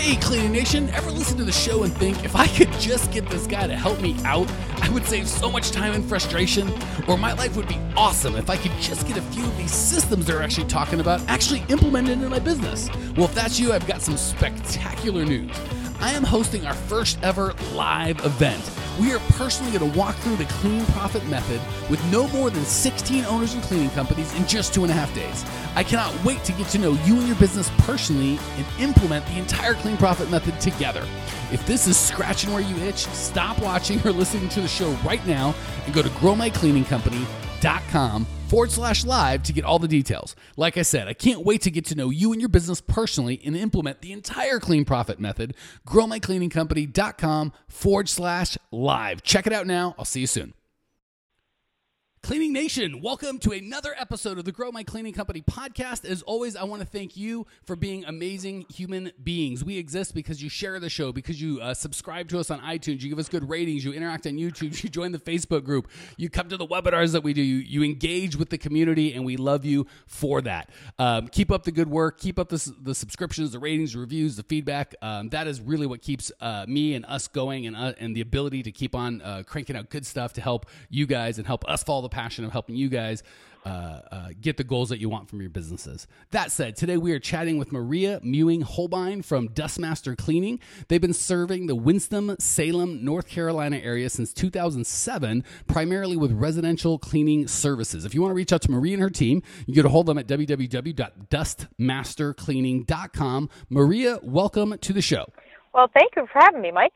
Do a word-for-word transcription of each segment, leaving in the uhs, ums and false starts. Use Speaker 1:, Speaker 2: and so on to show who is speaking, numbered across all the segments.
Speaker 1: Hey, Cleaning Nation, ever listen to the show and think, if I could just get this guy to help me out, I would save so much time and frustration? Or my life would be awesome if I could just get a few of these systems they're actually talking about actually implemented into my business? Well, if that's you, I've got some spectacular news. I am hosting our first ever live event. We are personally going to walk through the Clean Profit Method with no more than sixteen owners and cleaning companies in just two and a half days. I cannot wait to get to know you and your business personally and implement the entire Clean Profit Method together. If this is scratching where you itch, stop watching or listening to the show right now and go to growmycleaningcompany.com forward slash live to get all the details. Like I said, I can't wait to get to know you and your business personally and implement the entire Clean Profit Method. growmycleaningcompany.com forward slash live. Check it out now. I'll see you soon. Cleaning Nation, welcome to another episode of the Grow My Cleaning Company podcast. As always, I want to thank you for being amazing human beings. We exist because you share the show, because you uh, subscribe to us on iTunes, you give us good ratings, you interact on YouTube, you join the Facebook group, you come to the webinars that we do, you, you engage with the community, and we love you for that. Um, keep up the good work, keep up the, the subscriptions, the ratings, the reviews, the feedback. Um, that is really what keeps uh, me and us going, and, uh, and the ability to keep on uh, cranking out good stuff to help you guys and help us follow the passion of helping you guys uh, uh, get the goals that you want from your businesses. That said, today we are chatting with Maria Mewing-Holbein from Dustmaster Cleaning. They've been serving the Winston-Salem, North Carolina area since two thousand seven, primarily with residential cleaning services. If you want to reach out to Maria and her team, you can get a hold of them at w w w dot dust master cleaning dot com. Maria, welcome to the show.
Speaker 2: Well, thank you for having me, Mike.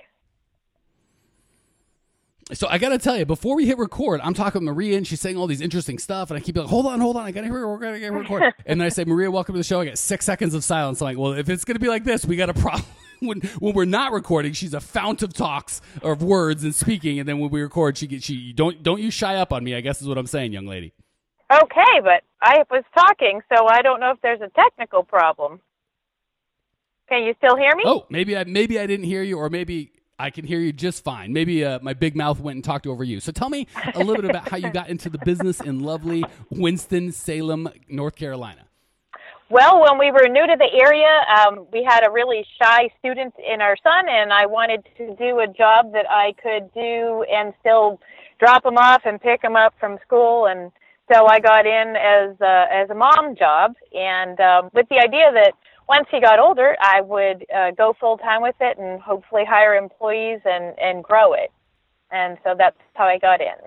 Speaker 1: So I got to tell you, before we hit record, I'm talking with Maria, and she's saying all these interesting stuff, and I keep like, hold on, hold on, I got to hear, we're going to get record. And then I say, Maria, welcome to the show. I get six seconds of silence. I'm like, well, if it's going to be like this, we got a problem. when, when we're not recording, she's a fount of talks, or of words and speaking, and then when we record, she gets, she don't don't you shy up on me, I guess is what I'm saying, young lady.
Speaker 2: Okay, but I was talking, so I don't know if there's a technical problem. Can you still hear me?
Speaker 1: Oh, maybe I maybe I didn't hear you, or maybe I can hear you just fine. Maybe uh, my big mouth went and talked over you. So tell me a little bit about how you got into the business in lovely Winston-Salem, North Carolina.
Speaker 2: Well, when we were new to the area, um, we had a really shy student in our son, and I wanted to do a job that I could do and still drop him off and pick him up from school. And so I got in as a, as a mom job, and um, with the idea that once he got older, I would uh, go full-time with it and hopefully hire employees and, and grow it. And so that's how I got in.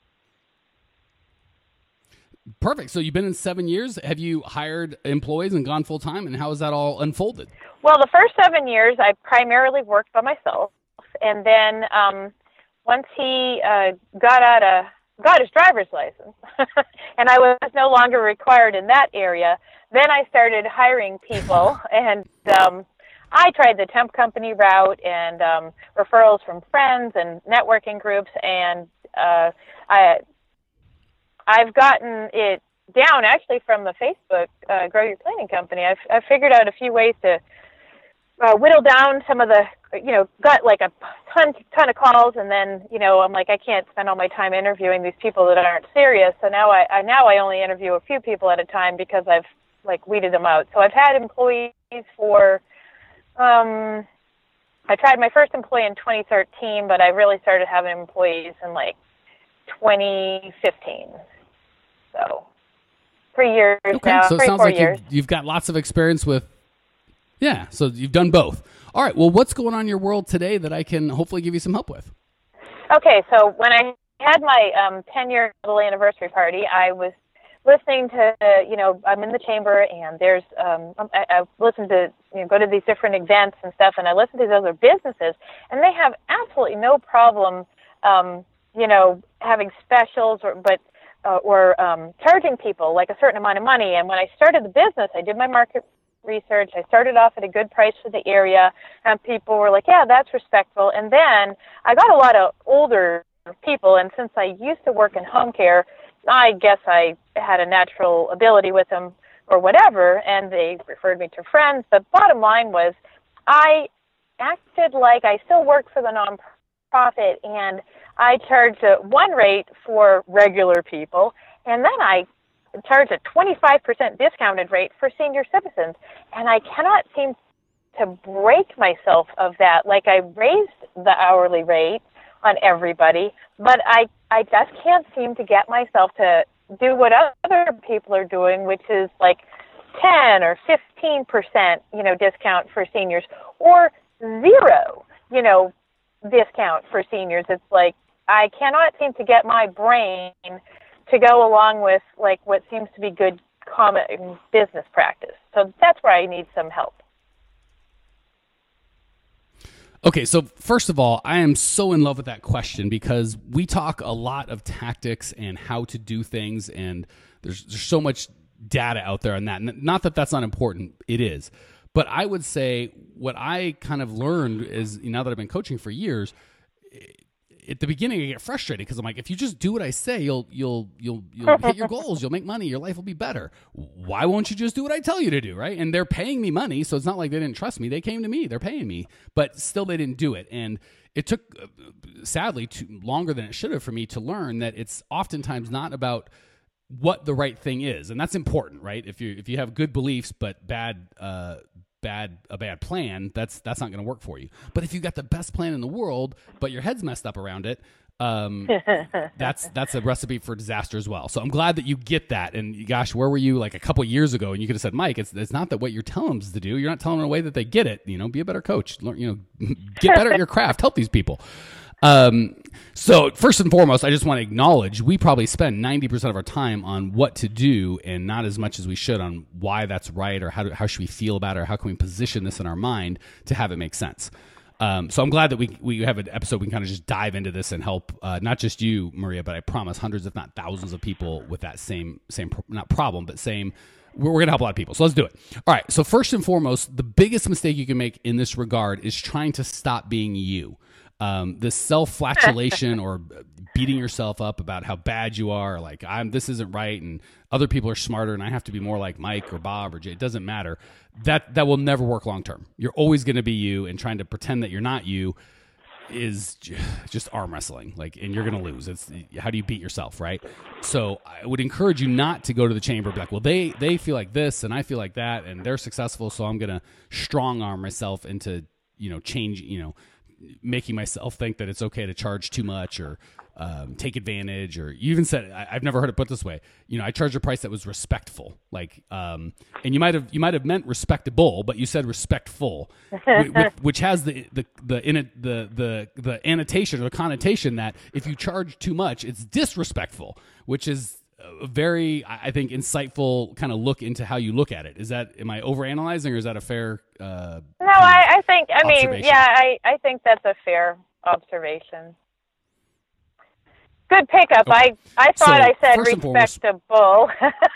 Speaker 1: Perfect. So you've been in seven years. Have you hired employees and gone full-time, and how has that all unfolded?
Speaker 2: Well, the first seven years, I primarily worked by myself. And then um, once he uh, got out of got his driver's license, and I was no longer required in that area, then I started hiring people, and um, I tried the temp company route and um, referrals from friends and networking groups, and uh, I, I've gotten it down actually from the Facebook uh, Grow Your Cleaning Company. I've, I've figured out a few ways to uh, whittle down some of the, you know, got like a ton, ton of calls, and then, you know, I'm like, I can't spend all my time interviewing these people that aren't serious. So now I, I now I only interview a few people at a time because I've like weeded them out. So I've had employees for, um, I tried my first employee in twenty thirteen, but I really started having employees in like twenty fifteen. So three years
Speaker 1: okay.
Speaker 2: now,
Speaker 1: so it
Speaker 2: three,
Speaker 1: sounds
Speaker 2: four
Speaker 1: like
Speaker 2: years.
Speaker 1: You've, you've got lots of experience with, yeah, so you've done both. All right, well, what's going on in your world today that I can hopefully give you some help with?
Speaker 2: Okay, so when I had my um, ten-year little anniversary party, I was listening to, uh, you know, I'm in the chamber, and there's, um, I, I listen to, you know, go to these different events and stuff, and I listen to these other businesses, and they have absolutely no problem, um, you know, having specials, or but uh, or um, charging people like a certain amount of money. And when I started the business, I did my market research. I started off at a good price for the area, and people were like, yeah, that's respectful. And then I got a lot of older people, and since I used to work in home care, I guess I had a natural ability with them or whatever, and they referred me to friends. But bottom line was I acted like I still worked for the nonprofit, and I charged a one rate for regular people, and then I charged a twenty-five percent discounted rate for senior citizens. And I cannot seem to break myself of that. Like, I raised the hourly rate on everybody, but I, I just can't seem to get myself to do what other people are doing, which is like ten or fifteen percent, you know, discount for seniors, or zero, you know, discount for seniors. It's like, I cannot seem to get my brain to go along with like what seems to be good common business practice. So that's where I need some help.
Speaker 1: Okay, so first of all, I am so in love with that question because we talk a lot of tactics and how to do things, and there's, there's so much data out there on that. Not that that's not important, it is. But I would say what I kind of learned is, now that I've been coaching for years, at the beginning I get frustrated because I'm like, if you just do what I say, you'll you'll you'll you'll hit your goals, you'll make money, your life will be better. Why won't you just do what I tell you to do, right? And they're paying me money, so it's not like they didn't trust me. They came to me, they're paying me, but still they didn't do it. And it took, uh, sadly, too, longer than it should have for me to learn that it's oftentimes not about what the right thing is, and that's important, right? If you if you have good beliefs but bad uh, bad a bad plan, that's that's not going to work for you. But if you got the best plan in the world, but your head's messed up around it, um, that's that's a recipe for disaster as well. So I'm glad that you get that. And gosh, where were you like a couple years ago? And you could have said, Mike, it's it's not that what you're telling them to do. You're not telling them in a way that they get it. You know, be a better coach. Learn, you know, get better at your craft. Help these people. Um, so first and foremost, I just want to acknowledge we probably spend ninety percent of our time on what to do and not as much as we should on why that's right, or how, do, how should we feel about it, or how can we position this in our mind to have it make sense. Um, so I'm glad that we, we have an episode we can kind of just dive into this and help, uh, not just you, Maria, but I promise hundreds, if not thousands of people with that same, same, not problem, but same, we're, we're going to help a lot of people. So let's do it. All right. So first and foremost, the biggest mistake you can make in this regard is trying to stop being you. Um, this self-flagellation or beating yourself up about how bad you are, like I'm, this isn't right, and other people are smarter, and I have to be more like Mike or Bob or Jay. It doesn't matter. That that will never work long term. You're always going to be you, and trying to pretend that you're not you is just arm wrestling. Like, and you're going to lose. It's how do you beat yourself, right? So I would encourage you not to go to the chamber and be like, well, they they feel like this, and I feel like that, and they're successful, so I'm going to strong arm myself into you know change you know. making myself think that it's okay to charge too much or um, take advantage, or you even said, I, I've never heard it put this way. You know, I charged a price that was respectful, like, um, and you might have, you might have meant respectable, but you said respectful, which, which has the, the, the, in it, the, the, the annotation or the connotation that if you charge too much, it's disrespectful, which is a very, I think, insightful kind of look into how you look at it. Is that, am I overanalyzing, or is that a fair? Uh,
Speaker 2: no, I, I think, I mean, yeah, I, I think that's a fair observation. Good pickup. Okay. I, I thought so, I said respectable.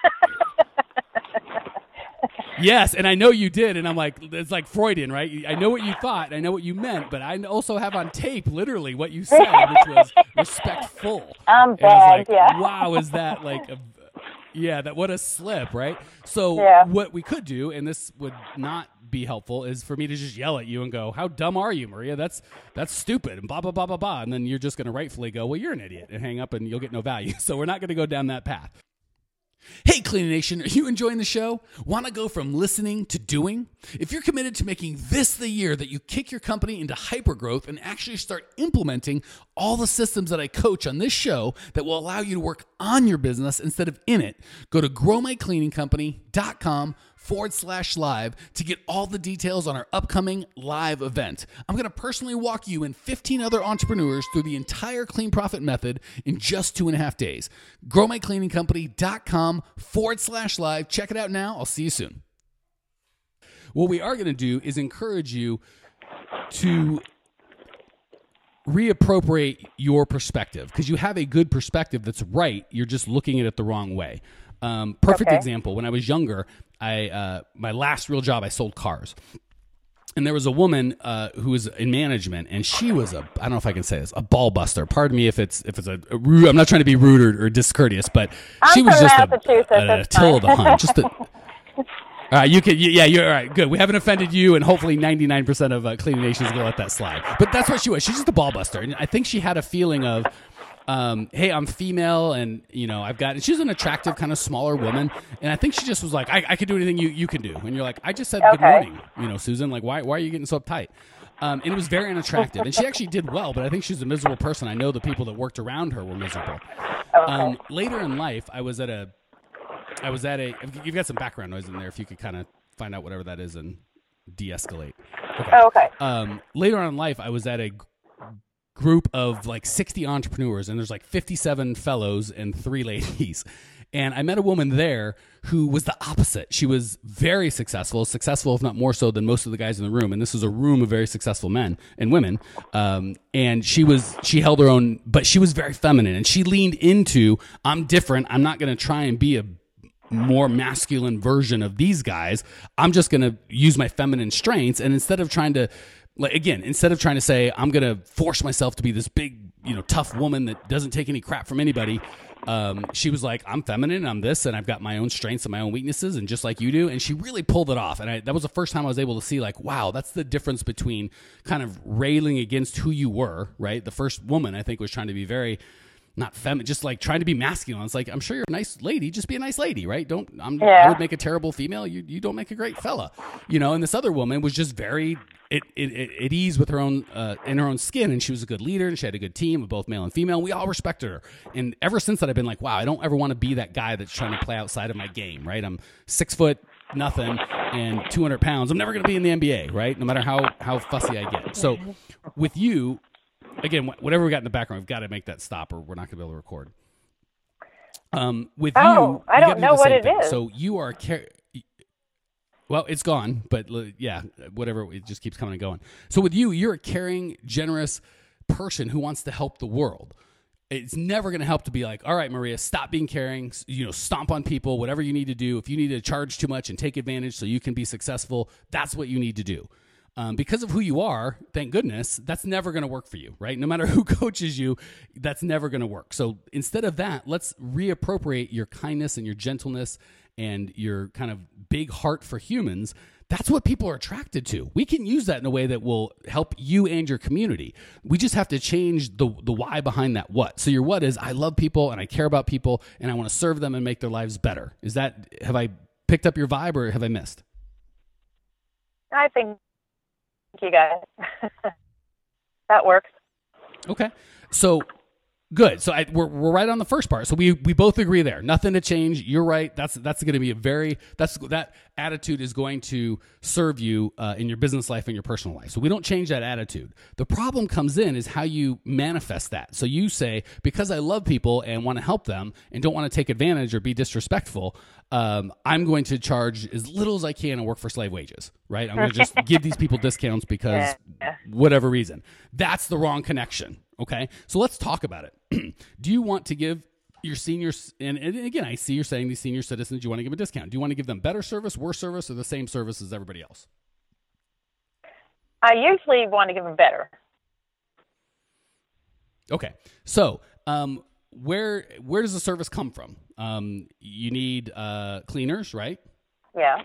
Speaker 1: Yes, and I know you did, and I'm like, it's like Freudian, right? I know what you thought, I know what you meant, but I also have on tape literally what you said, which was respectful.
Speaker 2: I'm bad,
Speaker 1: like,
Speaker 2: yeah.
Speaker 1: Wow, is that like a, yeah, that what a slip, right? So
Speaker 2: yeah.
Speaker 1: What we could do, and this would not be helpful, is for me to just yell at you and go, how dumb are you, Maria? That's that's stupid, and blah, blah, blah, blah, blah. And then you're just going to rightfully go, well, you're an idiot, and hang up, and you'll get no value. So we're not going to go down that path. Hey, Cleaning Nation, are you enjoying the show? Want to go from listening to doing? If you're committed to making this the year that you kick your company into hypergrowth and actually start implementing all the systems that I coach on this show that will allow you to work on your business instead of in it, go to growmycleaningcompany.com forward slash live to get all the details on our upcoming live event. I'm going to personally walk you and fifteen other entrepreneurs through the entire Clean Profit method in just two and a half days. growmycleaningcompany.com forward slash live. Check it out now. I'll see you soon. What we are going to do is encourage you to reappropriate your perspective, because you have a good perspective that's right. You're just looking at it the wrong way. Um, perfect
Speaker 2: okay.
Speaker 1: example. When I was younger, I uh, my last real job, I sold cars. And there was a woman uh, who was in management, and she was a, I don't know if I can say this, a ball buster. Pardon me if it's if it's a, a rude, I'm not trying to be rude or, or discourteous, but
Speaker 2: I'm
Speaker 1: she was just
Speaker 2: Massachusetts,
Speaker 1: a, a, a till of the hunt. Just a, all right, you can, yeah, you're all right, good. We haven't offended you, and hopefully ninety-nine percent of uh, Cleaning Nation is going to let that slide. But that's what she was. She's just a ball buster. And I think she had a feeling of, um, hey, I'm female, and you know, I've got. And she's an attractive, kind of smaller woman, and I think she just was like, I, I could do anything you you can do, and you're like, I just said
Speaker 2: Okay.
Speaker 1: good morning, you know, Susan. Like, why why are you getting so uptight? Um, and it was very unattractive, and she actually did well, but I think she's a miserable person. I know the people that worked around her were miserable.
Speaker 2: Okay.
Speaker 1: Um, later in life, I was at a, I was at a. You've got some background noise in there. If you could kind of find out whatever that is and de-escalate. Okay.
Speaker 2: Oh, okay.
Speaker 1: Um, later on in life, I was at a g- group of like sixty entrepreneurs, and there's like fifty-seven fellows and three ladies. And I met a woman there who was the opposite. She was very successful, successful if not more so than most of the guys in the room. And this was a room of very successful men and women. Um, and she was she held her own, but she was very feminine. And she leaned into, I'm different. I'm not going to try and be a more masculine version of these guys. I'm just going to use my feminine strengths. And instead of trying to, like, again, instead of trying to say, I'm going to force myself to be this big, you know, tough woman that doesn't take any crap from anybody, um, she was like, I'm feminine, I'm this, and I've got my own strengths and my own weaknesses, and just like you do. And she really pulled it off. And I, that was the first time I was able to see, like, wow, that's the difference between kind of railing against who you were, right? The first woman, I think, was trying to be very, not feminine, just like trying to be masculine. It's like, I'm sure you're a nice lady, just be a nice lady, right? Don't, I'm,
Speaker 2: Yeah.
Speaker 1: I would make a terrible female. You, you don't make a great fella, you know? And this other woman was just very, it, it, it, at ease with her own, uh, in her own skin. And she was a good leader, and she had a good team of both male and female. And we all respected her. And ever since that, I've been like, wow, I don't ever want to be that guy that's trying to play outside of my game, right? I'm six foot nothing and two hundred pounds. I'm never going to be in the N B A, right? No matter how, how fussy I get. So with you, again, whatever we got in the background, we've got to make that stop, or we're not going to be able to record. Um, with
Speaker 2: Oh,
Speaker 1: you,
Speaker 2: I
Speaker 1: you
Speaker 2: don't
Speaker 1: gotta do
Speaker 2: know
Speaker 1: the
Speaker 2: what
Speaker 1: same
Speaker 2: it
Speaker 1: thing.
Speaker 2: is.
Speaker 1: So you are, car- well, it's gone, but uh, yeah, whatever, it just keeps coming and going. So with you, you're a caring, generous person who wants to help the world. It's never going to help to be like, all right, Maria, stop being caring, you know, stomp on people, whatever you need to do. If you need to charge too much and take advantage so you can be successful, that's what you need to do. Um, because of who you are, thank goodness, that's never going to work for you, right? No matter who coaches you, that's never going to work. So instead of that, let's reappropriate your kindness and your gentleness and your kind of big heart for humans. That's what people are attracted to. We can use that in a way that will help you and your community. We just have to change the the why behind that what. So your what is, I love people and I care about people and I want to serve them and make their lives better. Is that, have I picked up your vibe or have I missed?
Speaker 2: I think you got it. That works.
Speaker 1: Okay. So good. So I, we're we're right on the first part. So we we both agree there. Nothing to change. You're right. That's that's going to be a very that's that attitude is going to serve you uh, in your business life and your personal life. So we don't change that attitude. The problem comes in is how you manifest that. So you say, because I love people and want to help them and don't want to take advantage or be disrespectful, um, I'm going to charge as little as I can and work for slave wages. Right? I'm going to just give these people discounts because
Speaker 2: Yeah.
Speaker 1: whatever reason. That's the wrong connection. Okay, so let's talk about it. Do you want to give your seniors, and, and again, I see you're saying these senior citizens, you want to give a discount. Do you want to give them better service, worse service, or the same service as everybody else?
Speaker 2: I usually want to give them better.
Speaker 1: Okay, so um, where where does the service come from? Um, you need uh, cleaners, right?
Speaker 2: Yeah.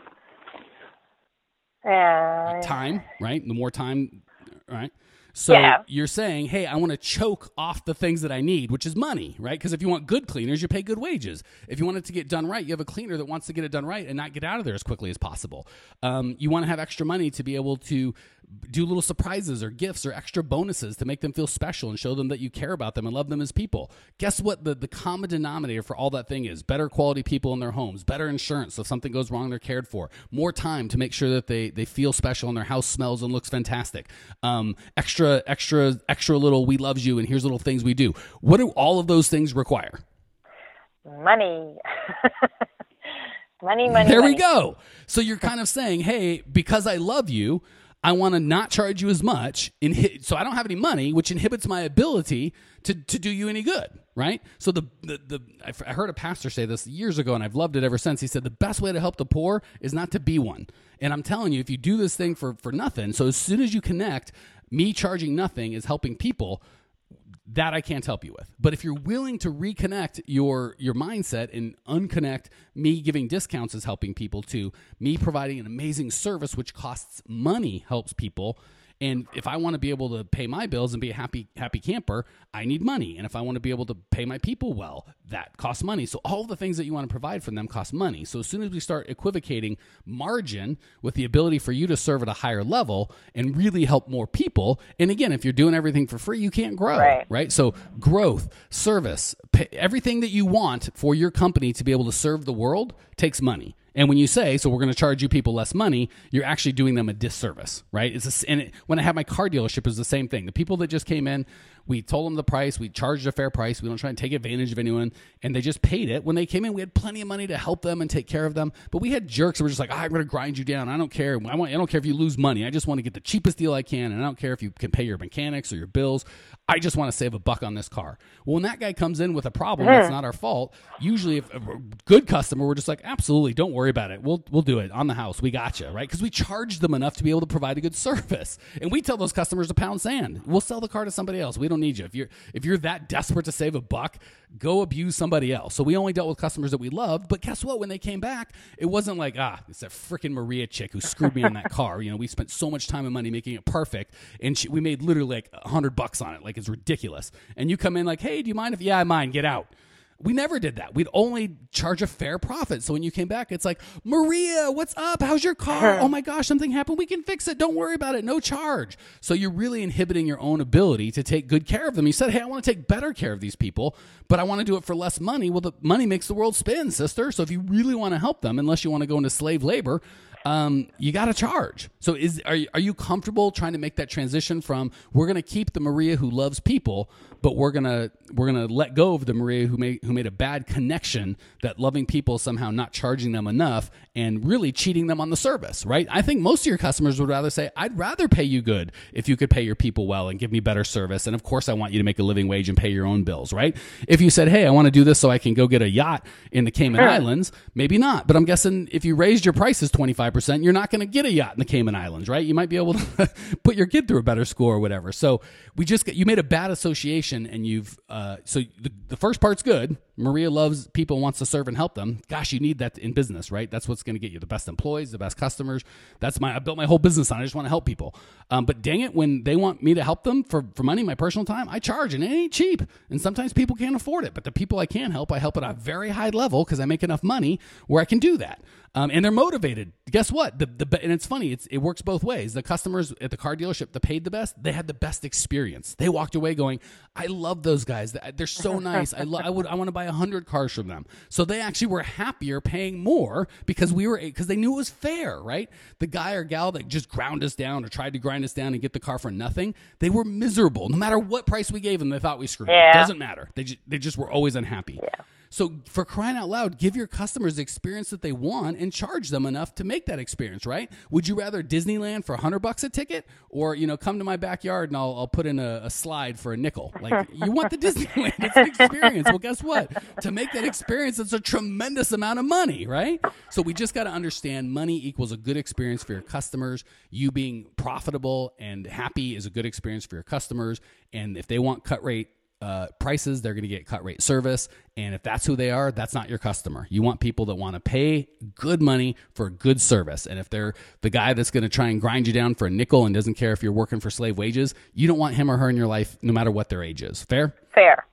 Speaker 2: And
Speaker 1: Time, right? The more time, right? So
Speaker 2: Yeah.
Speaker 1: you're saying, hey, I want to choke off the things that I need, which is money, right? Because if you want good cleaners, you pay good wages. If you want it to get done right, you have a cleaner that wants to get it done right and not get out of there as quickly as possible. Um, you want to have extra money to be able to do little surprises or gifts or extra bonuses to make them feel special and show them that you care about them and love them as people. Guess what the, the common denominator for all that thing is? Better quality people in their homes, better insurance so if something goes wrong, they're cared for, more time to make sure that they, they feel special and their house smells and looks fantastic, um, extra, extra, extra little we loves you and here's little things we do. What do all of those things require?
Speaker 2: money. money, money,
Speaker 1: There
Speaker 2: money.
Speaker 1: we go. So you're kind of saying, hey, because I love you, I want to not charge you as much, inhi- so I don't have any money, which inhibits my ability to, to do you any good, right? So the, the the I heard a pastor say this years ago, and I've loved it ever since. He said the best way to help the poor is not to be one. And I'm telling you, if you do this thing for, for nothing, so as soon as you connect, me charging nothing is helping people, that I can't help you with. But if you're willing to reconnect your your mindset and unconnect me giving discounts is helping people to me providing an amazing service which costs money helps people, And if I want to be able to pay my bills and be a happy, happy camper, I need money. And if I want to be able to pay my people well, that costs money. So all of the things that you want to provide for them cost money. So as soon as we start equivocating margin with the ability for you to serve at a higher level and really help more people, and again, if you're doing everything for free, you can't grow,
Speaker 2: right?
Speaker 1: right? So growth, service, pay, everything that you want for your company to be able to serve the world takes money. And when you say, so we're going to charge you people less money, you're actually doing them a disservice, right? It's a, and it, when I had my car dealership, it was the same thing. The people that just came in, we told them the price, we charged a fair price. We don't try and take advantage of anyone, and they just paid it. When they came in, we had plenty of money to help them and take care of them. But we had jerks who were just like, oh, I'm going to grind you down. I don't care. I, want, I don't care if you lose money. I just want to get the cheapest deal I can, and I don't care if you can pay your mechanics or your bills. I just want to save a buck on this car. Well, when that guy comes in with a problem, that's not our fault. Usually, if a good customer, we're just like, absolutely, don't worry about it. We'll we'll do it on the house. We got you, right? Because we charge them enough to be able to provide a good service. And we tell those customers to pound sand. We'll sell the car to somebody else. We don't need you. If you're if you're that desperate to save a buck, go abuse somebody else. So we only dealt with customers that we loved. But guess what? When they came back, it wasn't like, ah, it's that freaking Maria chick who screwed me on that car. You know, we spent so much time and money making it perfect, and she, we made literally like a hundred bucks on it. Like, it's ridiculous. And you come in like, hey, do you mind if, yeah, I mind, get out. We never did that. We'd only charge a fair profit. So when you came back, it's like, Maria, what's up? How's your car? Oh my gosh, something happened. We can fix it. Don't worry about it. No charge. So you're really inhibiting your own ability to take good care of them. You said, hey, I want to take better care of these people, but I want to do it for less money. Well, the money makes the world spin, sister. So if you really want to help them, unless you want to go into slave labor, um, you got to charge. So is are you, are you comfortable trying to make that transition from, we're going to keep the Maria who loves people, but we're going to we're going to let go of the Maria who made who made a bad connection, that loving people somehow not charging them enough and really cheating them on the service, right? I think most of your customers would rather say, I'd rather pay you good if you could pay your people well and give me better service. And of course, I want you to make a living wage and pay your own bills, right? If you said, hey, I want to do this so I can go get a yacht in the Cayman
Speaker 2: Sure.
Speaker 1: Islands, maybe not. But I'm guessing if you raised your prices twenty-five percent, you're not going to get a yacht in the Cayman Islands, right? You might be able to put your kid through a better school or whatever. So we just get, you made a bad association, and you've, uh, so the, the first part's good. Maria loves people, wants to serve and help them. Gosh, you need that in business, right? That's what's going to get you the best employees, the best customers. That's my, I built my whole business on. I just want to help people. Um, but dang it, when they want me to help them for, for money, my personal time, I charge, and it ain't cheap. And sometimes people can't afford it. But the people I can help, I help at a very high level because I make enough money where I can do that. Um, and they're motivated. Guess what? The, the and it's funny. It's, it works both ways. The customers at the car dealership that paid the best, they had the best experience. They walked away going, I love those guys. They're so nice. I, lo- I would I want to buy a hundred cars from them. So they actually were happier paying more because we were because they knew it was fair, right? The guy or gal that just ground us down or tried to grind us down and get the car for nothing, they were miserable. No matter what price we gave them, they thought we screwed them.
Speaker 2: Yeah.
Speaker 1: Doesn't matter. They just, they just were always unhappy.
Speaker 2: Yeah.
Speaker 1: So for crying out loud, give your customers the experience that they want and charge them enough to make that experience, right? Would you rather Disneyland for a hundred bucks a ticket, or, you know, come to my backyard and I'll, I'll put in a, a slide for a nickel? Like, you want the Disneyland. It's an experience. Well, guess what? To make that experience, it's a tremendous amount of money, right? So we just got to understand money equals a good experience for your customers. You being profitable and happy is a good experience for your customers. And if they want cut rate Uh, prices, they're going to get cut rate service. And if that's who they are, that's not your customer. You want people that want to pay good money for good service. And if they're the guy that's going to try and grind you down for a nickel and doesn't care if you're working for slave wages, you don't want him or her in your life, no matter what their age is. Fair?
Speaker 2: Fair.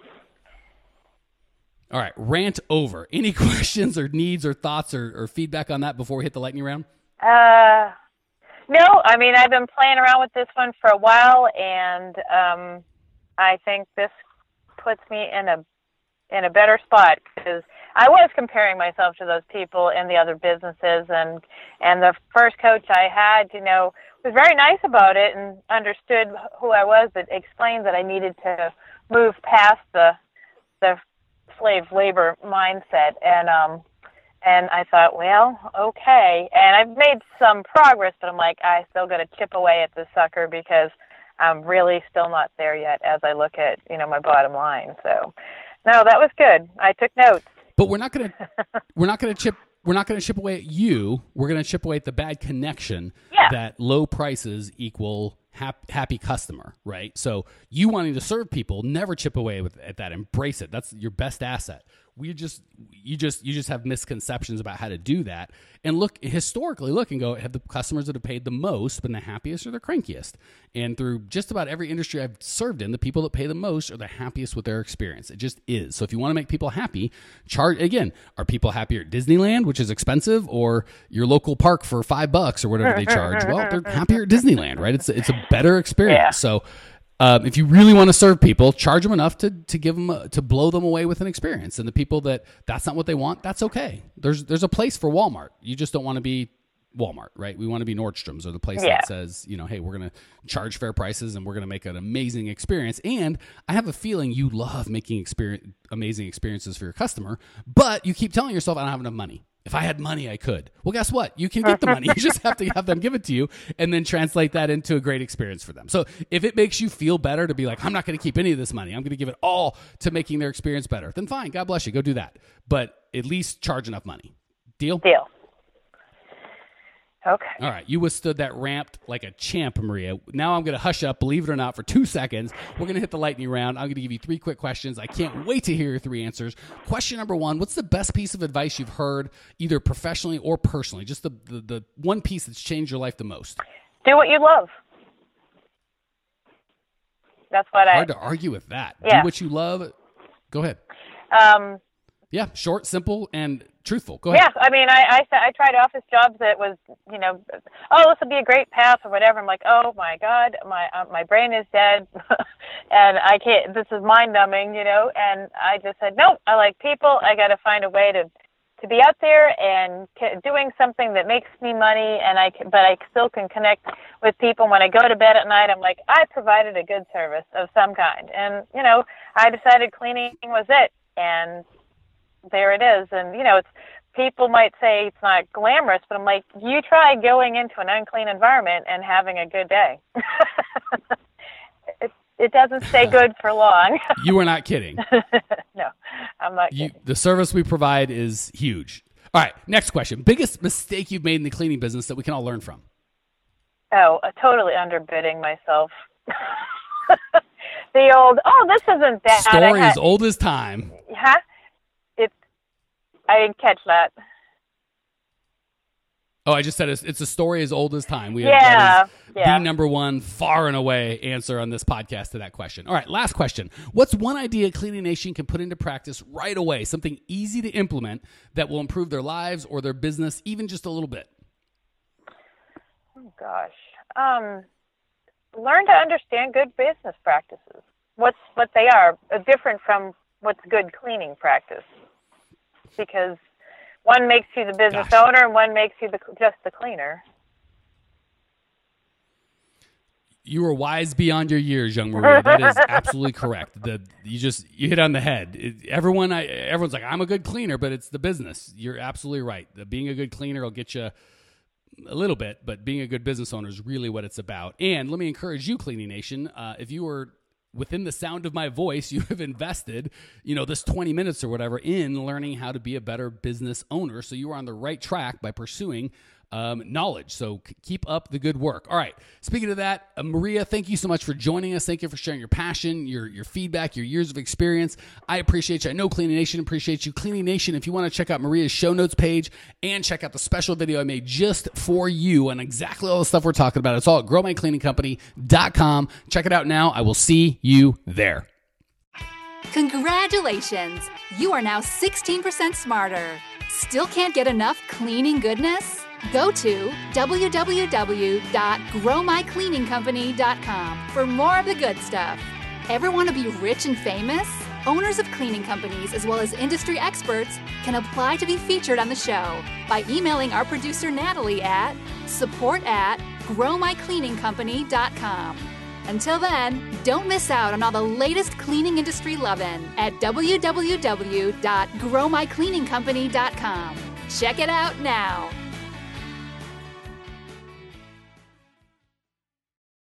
Speaker 1: All right. Rant over. Any questions or needs or thoughts or, or feedback on that before we hit the lightning round?
Speaker 2: Uh, no, I mean, I've been playing around with this one for a while, and um, I think this puts me in a in a better spot, because I was comparing myself to those people in the other businesses, and and the first coach I had, you know, was very nice about it and understood who I was, but explained that I needed to move past the the slave labor mindset, and um and I thought, well, okay, and I've made some progress, but I'm like, I still got to chip away at this sucker, because I'm really still not there yet as I look at, you know, my bottom line. So, no, that was good. I took notes.
Speaker 1: But we're not going to we're not going to chip we're not going to chip away at you. We're going to chip away at the bad connection
Speaker 2: Yeah.
Speaker 1: that low prices equal hap- happy customer, right? So you wanting to serve people, never chip away with, at that. Embrace it. That's your best asset. we just, you just, you just have misconceptions about how to do that. And look, historically look and go, have the customers that have paid the most been the happiest or the crankiest? And through just about every industry I've served in, the people that pay the most are the happiest with their experience. It just is. So if you want to make people happy, charge, again, are people happier at Disneyland, which is expensive, or your local park for five bucks or whatever they charge? Well, they're happier at Disneyland, right? It's, it's a better experience.
Speaker 2: Yeah.
Speaker 1: So Um, if you really want to serve people, charge them enough to to give them a, to blow them away with an experience. And the people that that's not what they want, that's okay. There's there's a place for Walmart. You just don't want to be Walmart, right? We want to be Nordstrom's, or the place
Speaker 2: yeah.
Speaker 1: that says, you know, hey, we're going to charge fair prices and we're going to make an amazing experience. And I have a feeling you love making experience amazing experiences for your customer, but you keep telling yourself, I don't have enough money. If I had money, I could. Well, guess what? You can get the money. You just have to have them give it to you and then translate that into a great experience for them. So if it makes you feel better to be like, I'm not going to keep any of this money, I'm going to give it all to making their experience better, then fine. God bless you. Go do that. But at least charge enough money. Deal?
Speaker 2: Deal. Okay.
Speaker 1: All right. You withstood that ramp like a champ, Maria. Now I'm going to hush up, believe it or not, for two seconds. We're going to hit the lightning round. I'm going to give you three quick questions. I can't wait to hear your three answers. Question number one, what's the best piece of advice you've heard, either professionally or personally? Just the, the, the one piece that's changed your life the most.
Speaker 2: Do what you love. That's what I...
Speaker 1: Hard to argue with that.
Speaker 2: Yeah.
Speaker 1: Do what you love. Go ahead.
Speaker 2: Um,
Speaker 1: yeah, short, simple, and truthful. Go ahead.
Speaker 2: Yeah, I mean, I, I, I tried office jobs that was, you know, oh, this would be a great path or whatever. I'm like, oh my God, my uh, my brain is dead, and I can't. This is mind numbing, you know. And I just said, no, I like people. I got to find a way to to be out there and doing something that makes me money, and I can, but I still can connect with people. When I go to bed at night, I'm like, I provided a good service of some kind, and you know, I decided cleaning was it, and there it is. And, you know, it's people might say it's not glamorous, but I'm like, you try going into an unclean environment and having a good day. it, it doesn't stay good for long.
Speaker 1: You are not kidding.
Speaker 2: No, I'm not
Speaker 1: you,
Speaker 2: kidding.
Speaker 1: The service we provide is huge. All right, next question. Biggest mistake you've made in the cleaning business that we can all learn from?
Speaker 2: Oh, uh, totally underbidding myself. The old, oh, this isn't bad.
Speaker 1: Story
Speaker 2: had,
Speaker 1: as old as time.
Speaker 2: Huh? I didn't catch that.
Speaker 1: Oh, I just said it's, it's a story as old as time. We
Speaker 2: yeah,
Speaker 1: have, that is
Speaker 2: yeah.
Speaker 1: the number one, far and away answer on this podcast to that question. All right, last question. What's one idea Cleaning Nation can put into practice right away, something easy to implement that will improve their lives or their business even just a little bit?
Speaker 2: Oh, gosh. Um, learn to understand good business practices. What's what they are, uh, different from what's good cleaning practice. Because one makes you the business
Speaker 1: Gosh.
Speaker 2: owner and one makes you the, just the cleaner.
Speaker 1: You are wise beyond your years, young Maria. That is absolutely correct. The you just you hit on the head. It, everyone, I, everyone's like, I'm a good cleaner, but it's the business. You're absolutely right. The, being a good cleaner will get you a little bit, but being a good business owner is really what it's about. And let me encourage you, Cleaning Nation, uh, if you were within the sound of my voice, you have invested, you know, this twenty minutes or whatever in learning how to be a better business owner. So you are on the right track by pursuing um, knowledge. So c- keep up the good work. All right. Speaking of that, uh, Maria, thank you so much for joining us. Thank you for sharing your passion, your your feedback, your years of experience. I appreciate you. I know Cleaning Nation appreciates you. Cleaning Nation, if you want to check out Maria's show notes page and check out the special video I made just for you on exactly all the stuff we're talking about, it's all at grow my cleaning company dot com. Check it out now. I will see you there.
Speaker 3: Congratulations! You are now sixteen percent smarter. Still can't get enough cleaning goodness? Go to w w w dot grow my cleaning company dot com for more of the good stuff. Ever want to be rich and famous? Owners of cleaning companies as well as industry experts can apply to be featured on the show by emailing our producer Natalie at support at grow my cleaning company dot com. Until then, don't miss out on all the latest cleaning industry lovin' at w w w dot grow my cleaning company dot com. Check it out now.